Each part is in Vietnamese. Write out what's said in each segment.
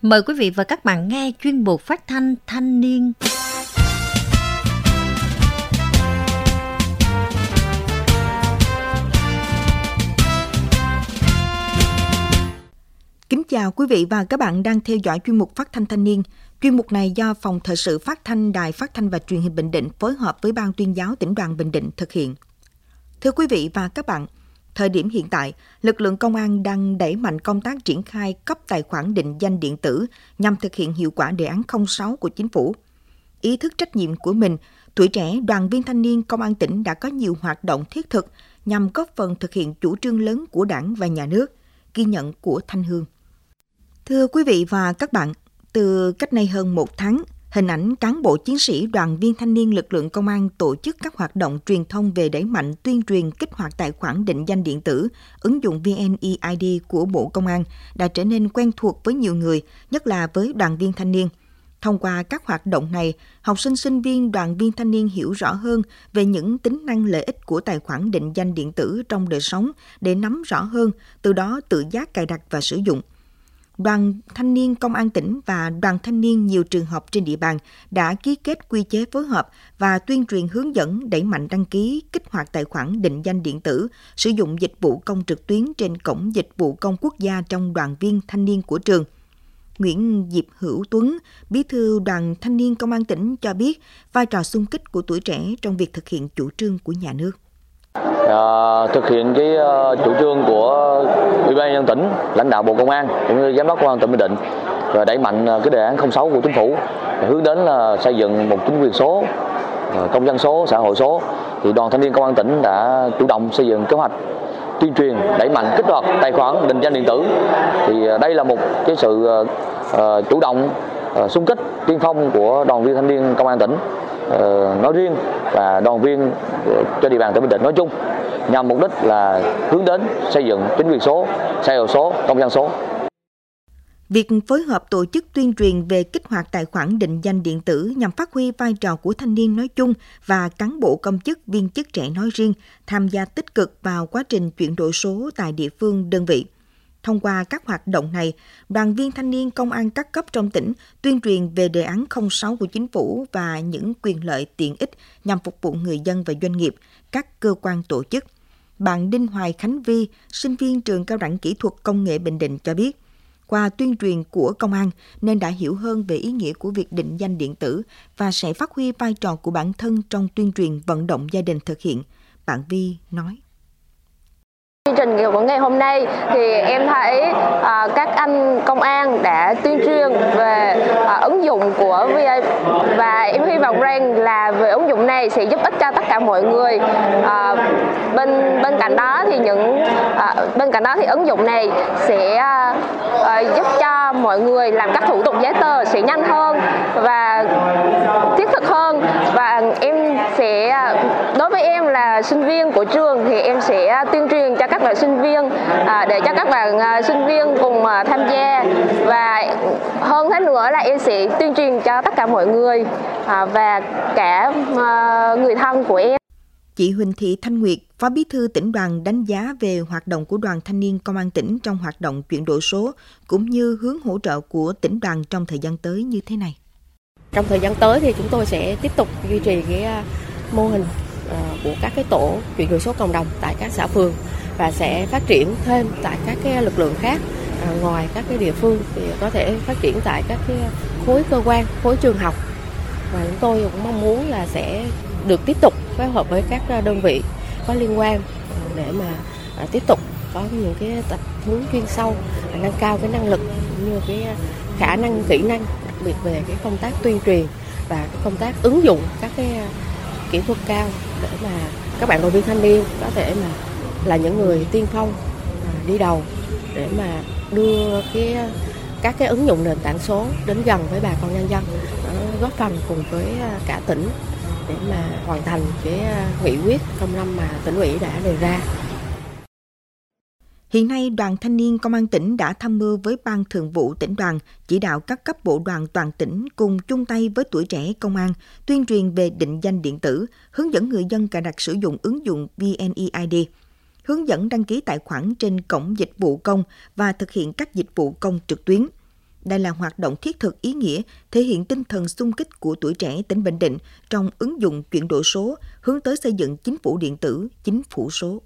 Mời quý vị và các bạn nghe chuyên mục phát thanh thanh niên. Kính chào quý vị và các bạn đang theo dõi chuyên mục phát thanh thanh niên. Chuyên mục này do Phòng Thời sự Phát thanh Đài Phát thanh và Truyền hình Bình Định phối hợp với Ban Tuyên giáo Tỉnh đoàn Bình Định thực hiện. Thưa quý vị và các bạn, thời điểm hiện tại, lực lượng công an đang đẩy mạnh công tác triển khai cấp tài khoản định danh điện tử nhằm thực hiện hiệu quả đề án 06 của Chính phủ. Ý thức trách nhiệm của mình, tuổi trẻ đoàn viên thanh niên công an tỉnh đã có nhiều hoạt động thiết thực nhằm góp phần thực hiện chủ trương lớn của Đảng và Nhà nước, ghi nhận của Thanh Hương. Thưa quý vị và các bạn, từ cách đây hơn một tháng, hình ảnh cán bộ chiến sĩ đoàn viên thanh niên lực lượng công an tổ chức các hoạt động truyền thông về đẩy mạnh tuyên truyền kích hoạt tài khoản định danh điện tử, ứng dụng VNeID của Bộ Công an đã trở nên quen thuộc với nhiều người, nhất là với đoàn viên thanh niên. Thông qua các hoạt động này, học sinh sinh viên đoàn viên thanh niên hiểu rõ hơn về những tính năng lợi ích của tài khoản định danh điện tử trong đời sống để nắm rõ hơn, từ đó tự giác cài đặt và sử dụng. Đoàn Thanh niên Công an tỉnh và Đoàn Thanh niên nhiều trường học trên địa bàn đã ký kết quy chế phối hợp và tuyên truyền hướng dẫn đẩy mạnh đăng ký kích hoạt tài khoản định danh điện tử, sử dụng dịch vụ công trực tuyến trên Cổng Dịch vụ Công Quốc gia trong đoàn viên thanh niên của trường. Nguyễn Diệp Hữu Tuấn, Bí thư Đoàn Thanh niên Công an tỉnh cho biết vai trò xung kích của tuổi trẻ trong việc thực hiện chủ trương của nhà nước. Thực hiện cái chủ trương của Ủy ban nhân dân tỉnh, lãnh đạo Bộ Công an cũng như Giám đốc Công an tỉnh Bình Định và đẩy mạnh cái đề án 06 của Chính phủ hướng đến là xây dựng một chính quyền số, công dân số, xã hội số, thì Đoàn Thanh niên Công an tỉnh đã chủ động xây dựng kế hoạch tuyên truyền đẩy mạnh kích hoạt tài khoản định danh điện tử. Thì đây là một cái sự chủ động, xung kích, tiên phong của đoàn viên thanh niên Công an tỉnh nói riêng và đoàn viên cho địa bàn tỉnh Bình Định nói chung, nhằm mục đích là hướng đến xây dựng chính quyền số, xã hội số, công dân số. Việc phối hợp tổ chức tuyên truyền về kích hoạt tài khoản định danh điện tử nhằm phát huy vai trò của thanh niên nói chung và cán bộ công chức, viên chức trẻ nói riêng tham gia tích cực vào quá trình chuyển đổi số tại địa phương, đơn vị. Thông qua các hoạt động này, đoàn viên thanh niên công an các cấp trong tỉnh tuyên truyền về đề án 06 của Chính phủ và những quyền lợi tiện ích nhằm phục vụ người dân và doanh nghiệp, các cơ quan tổ chức. Bạn Đinh Hoài Khánh Vi, sinh viên trường Cao đẳng Kỹ thuật Công nghệ Bình Định cho biết, qua tuyên truyền của công an nên đã hiểu hơn về ý nghĩa của việc định danh điện tử và sẽ phát huy vai trò của bản thân trong tuyên truyền vận động gia đình thực hiện. Bạn Vi nói. Chương trình của ngày hôm nay thì em thấy các anh công an đã tuyên truyền về ứng dụng của VI và em hy vọng rằng là về ứng dụng này sẽ giúp ích cho tất cả mọi người. Bên cạnh đó thì ứng dụng này sẽ giúp cho mọi người làm các thủ tục giấy tờ sẽ nhanh hơn và thiết thực hơn, và đối với em là sinh viên của trường thì em sẽ tuyên truyền cho các bạn sinh viên để cho các bạn sinh viên cùng tham gia, và hơn thế nữa là em sẽ tuyên truyền cho tất cả mọi người và cả người thân của em. Chị Huỳnh Thị Thanh Nguyệt, Phó Bí thư Tỉnh đoàn đánh giá về hoạt động của Đoàn Thanh niên Công an tỉnh trong hoạt động chuyển đổi số cũng như hướng hỗ trợ của tỉnh đoàn trong thời gian tới như thế này. Trong thời gian tới thì chúng tôi sẽ tiếp tục duy trì cái mô hình của các cái tổ chuyển đổi số cộng đồng tại các xã phường và sẽ phát triển thêm tại các cái lực lượng khác ngoài các cái địa phương, thì có thể phát triển tại các cái khối cơ quan, khối trường học, và chúng tôi cũng mong muốn là sẽ được tiếp tục phối hợp với các đơn vị có liên quan để mà tiếp tục có những cái tập huấn chuyên sâu, nâng cao cái năng lực cũng như cái khả năng, kỹ năng, đặc biệt về cái công tác tuyên truyền và cái công tác ứng dụng các cái kỹ thuật cao để mà các bạn đoàn viên thanh niên có thể mà là những người tiên phong đi đầu để mà đưa các cái ứng dụng nền tảng số đến gần với bà con nhân dân, góp phần cùng với cả tỉnh để mà hoàn thành cái nghị quyết 05 mà tỉnh ủy đã đề ra. Hiện nay, Đoàn Thanh niên Công an tỉnh đã tham mưu với Ban Thường vụ Tỉnh đoàn chỉ đạo các cấp bộ đoàn toàn tỉnh cùng chung tay với tuổi trẻ công an tuyên truyền về định danh điện tử, hướng dẫn người dân cài đặt sử dụng ứng dụng VNeID, hướng dẫn đăng ký tài khoản trên Cổng Dịch vụ Công và thực hiện các dịch vụ công trực tuyến. Đây là hoạt động thiết thực ý nghĩa, thể hiện tinh thần xung kích của tuổi trẻ tỉnh Bình Định trong ứng dụng chuyển đổi số, hướng tới xây dựng chính phủ điện tử, chính phủ số.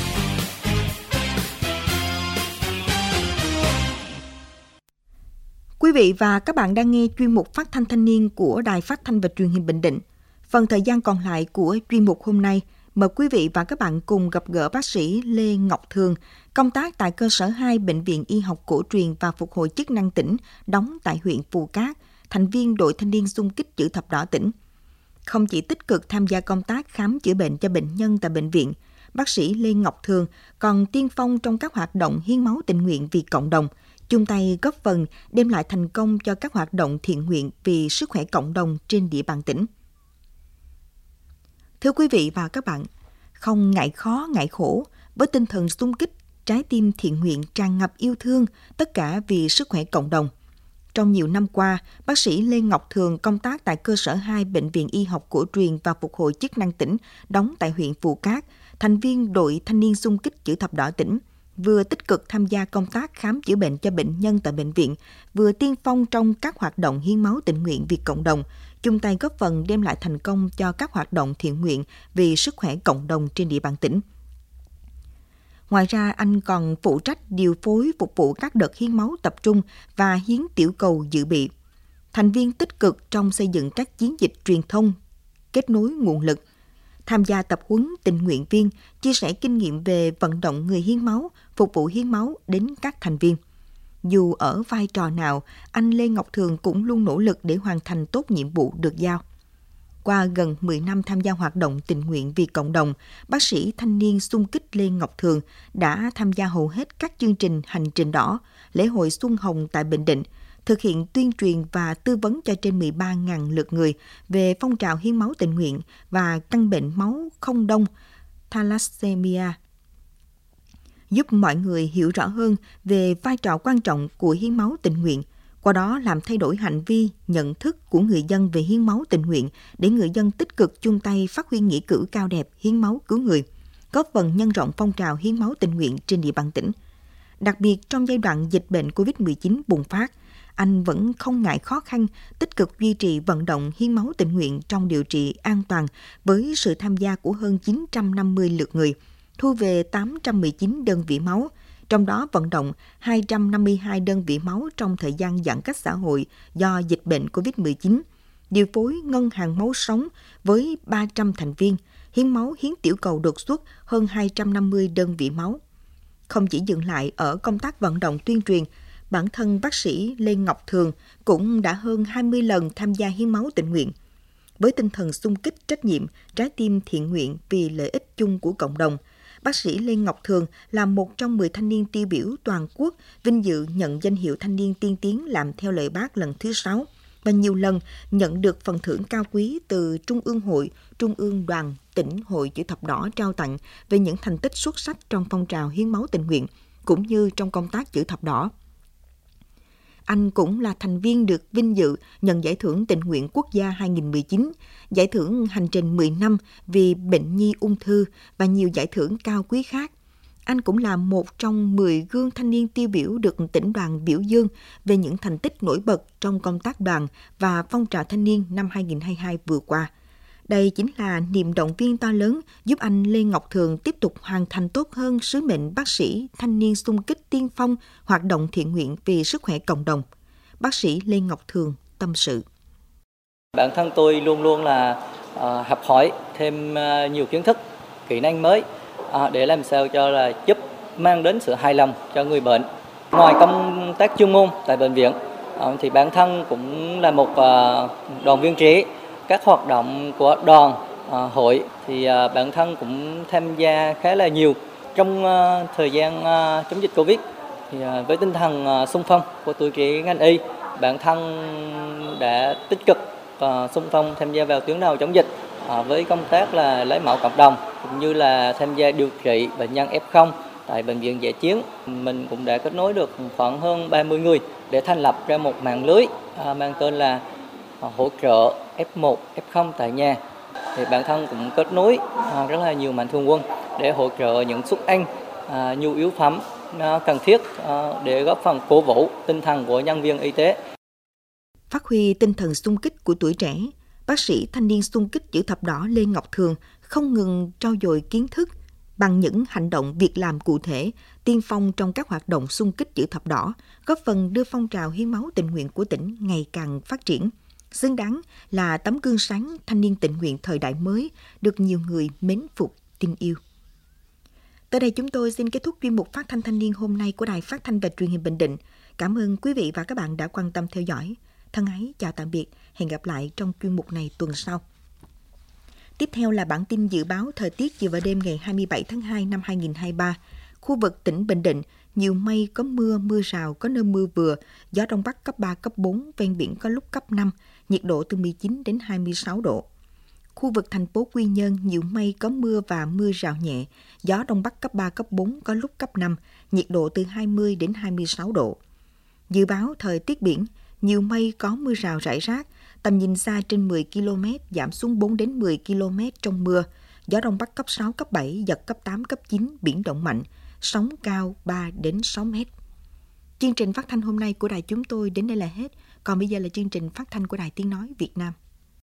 Quý vị và các bạn đang nghe chuyên mục Phát thanh thanh niên của Đài Phát thanh và Truyền hình Bình Định. Phần thời gian còn lại của chuyên mục hôm nay, mời quý vị và các bạn cùng gặp gỡ bác sĩ Lê Ngọc Thường, công tác tại cơ sở 2 Bệnh viện Y học cổ truyền và phục hồi chức năng tỉnh, đóng tại huyện Phù Cát, thành viên đội thanh niên xung kích chữ thập đỏ tỉnh. Không chỉ tích cực tham gia công tác khám chữa bệnh cho bệnh nhân tại bệnh viện, bác sĩ Lê Ngọc Thường còn tiên phong trong các hoạt động hiến máu tình nguyện vì cộng đồng, chung tay góp phần đem lại thành công cho các hoạt động thiện nguyện vì sức khỏe cộng đồng trên địa bàn tỉnh. Thưa quý vị và các bạn, không ngại khó, ngại khổ, với tinh thần xung kích, trái tim thiện nguyện tràn ngập yêu thương, tất cả vì sức khỏe cộng đồng. Trong nhiều năm qua, bác sĩ Lê Ngọc Thường công tác tại cơ sở 2 Bệnh viện Y học cổ truyền và phục hồi chức năng tỉnh, đóng tại huyện Phù Cát, thành viên đội thanh niên xung kích chữ thập đỏ tỉnh, vừa tích cực tham gia công tác khám chữa bệnh cho bệnh nhân tại bệnh viện, vừa tiên phong trong các hoạt động hiến máu tình nguyện vì cộng đồng, chung tay góp phần đem lại thành công cho các hoạt động thiện nguyện vì sức khỏe cộng đồng trên địa bàn tỉnh. Ngoài ra, anh còn phụ trách điều phối phục vụ các đợt hiến máu tập trung và hiến tiểu cầu dự bị. Thành viên tích cực trong xây dựng các chiến dịch truyền thông, kết nối nguồn lực, tham gia tập huấn tình nguyện viên, chia sẻ kinh nghiệm về vận động người hiến máu, phục vụ hiến máu đến các thành viên. Dù ở vai trò nào, anh Lê Ngọc Thường cũng luôn nỗ lực để hoàn thành tốt nhiệm vụ được giao. Qua gần 10 năm tham gia hoạt động tình nguyện vì cộng đồng, bác sĩ thanh niên xung kích Lê Ngọc Thường đã tham gia hầu hết các chương trình hành trình đỏ, lễ hội Xuân Hồng tại Bình Định, thực hiện tuyên truyền và tư vấn cho trên 13.000 lượt người về phong trào hiến máu tình nguyện và căn bệnh máu không đông, thalassemia, giúp mọi người hiểu rõ hơn về vai trò quan trọng của hiến máu tình nguyện, qua đó làm thay đổi hành vi, nhận thức của người dân về hiến máu tình nguyện để người dân tích cực chung tay phát huy nghĩa cử cao đẹp hiến máu cứu người, góp phần nhân rộng phong trào hiến máu tình nguyện trên địa bàn tỉnh. Đặc biệt trong giai đoạn dịch bệnh COVID-19 bùng phát, anh vẫn không ngại khó khăn, tích cực duy trì vận động hiến máu tình nguyện trong điều trị an toàn với sự tham gia của hơn 950 lượt người, thu về 819 đơn vị máu, trong đó vận động 252 đơn vị máu trong thời gian giãn cách xã hội do dịch bệnh COVID-19, điều phối ngân hàng máu sống với 300 thành viên, hiến máu hiến tiểu cầu đột xuất hơn 250 đơn vị máu. Không chỉ dừng lại ở công tác vận động tuyên truyền, bản thân bác sĩ Lê Ngọc Thường cũng đã hơn 20 lần tham gia hiến máu tình nguyện. Với tinh thần xung kích trách nhiệm, trái tim thiện nguyện vì lợi ích chung của cộng đồng, bác sĩ Lê Ngọc Thường là một trong 10 thanh niên tiêu biểu toàn quốc vinh dự nhận danh hiệu thanh niên tiên tiến làm theo lời Bác lần thứ 6 và nhiều lần nhận được phần thưởng cao quý từ Trung ương Hội, Trung ương Đoàn, Tỉnh Hội Chữ Thập Đỏ trao tặng về những thành tích xuất sắc trong phong trào hiến máu tình nguyện, cũng như trong công tác chữ thập đỏ. Anh cũng là thành viên được vinh dự nhận giải thưởng tình nguyện quốc gia 2019, giải thưởng hành trình 10 năm vì bệnh nhi ung thư và nhiều giải thưởng cao quý khác. Anh cũng là một trong 10 gương thanh niên tiêu biểu được tỉnh đoàn biểu dương về những thành tích nổi bật trong công tác đoàn và phong trào thanh niên năm 2022 vừa qua. Đây chính là niềm động viên to lớn giúp anh Lê Ngọc Thường tiếp tục hoàn thành tốt hơn sứ mệnh bác sĩ thanh niên xung kích tiên phong hoạt động thiện nguyện vì sức khỏe cộng đồng. Bác sĩ Lê Ngọc Thường tâm sự. Bản thân tôi luôn luôn là học hỏi thêm nhiều kiến thức, kỹ năng mới để làm sao cho là giúp mang đến sự hài lòng cho người bệnh. Ngoài công tác chuyên môn tại bệnh viện thì bản thân cũng là một đoàn viên trẻ. Các hoạt động của đoàn, hội thì bản thân cũng tham gia khá là nhiều. Trong thời gian chống dịch Covid thì với tinh thần xung phong của tuổi trẻ ngành y, bản thân đã tích cực xung phong tham gia vào tuyến đầu chống dịch với công tác là lấy mẫu cộng đồng cũng như là tham gia điều trị bệnh nhân F0 tại bệnh viện Dã Chiến. Mình cũng đã kết nối được khoảng hơn 30 người để thành lập ra một mạng lưới mang tên là hỗ trợ F1, F0 tại nhà. Thì bản thân cũng kết nối rất là nhiều mạnh thường quân để hỗ trợ những suất ăn, nhu yếu phẩm cần thiết để góp phần cổ vũ tinh thần của nhân viên y tế. Phát huy tinh thần xung kích của tuổi trẻ, bác sĩ thanh niên xung kích chữ thập đỏ Lê Ngọc Thường không ngừng trau dồi kiến thức bằng những hành động việc làm cụ thể, tiên phong trong các hoạt động xung kích chữ thập đỏ, góp phần đưa phong trào hiến máu tình nguyện của tỉnh ngày càng phát triển, xứng đáng là tấm gương sáng thanh niên tình nguyện thời đại mới, được nhiều người mến phục, tin yêu. Tới đây chúng tôi xin kết thúc chuyên mục Phát thanh thanh niên hôm nay của Đài Phát thanh và Truyền hình Bình Định. Cảm ơn quý vị và các bạn đã quan tâm theo dõi. Thân ái chào tạm biệt, hẹn gặp lại trong chuyên mục này tuần sau. Tiếp theo là bản tin dự báo thời tiết chiều và đêm ngày 27 tháng 2 năm 2023. Khu vực tỉnh Bình Định, nhiều mây, có mưa, mưa rào, có nơi mưa vừa, gió Đông Bắc cấp 3, cấp 4, ven biển có lúc cấp 5, nhiệt độ từ 19 đến 26 độ. Khu vực thành phố Quy Nhơn, nhiều mây, có mưa và mưa rào nhẹ, gió Đông Bắc cấp 3, cấp 4, có lúc cấp 5, nhiệt độ từ 20 đến 26 độ. Dự báo thời tiết biển, nhiều mây, có mưa rào rải rác, tầm nhìn xa trên 10 km, giảm xuống 4 đến 10 km trong mưa, gió Đông Bắc cấp 6, cấp 7, giật cấp 8, cấp 9, biển động mạnh, sóng cao 3 đến 6 mét. Chương trình phát thanh hôm nay của đài chúng tôi đến đây là hết, còn bây giờ là chương trình phát thanh của Đài Tiếng Nói Việt Nam.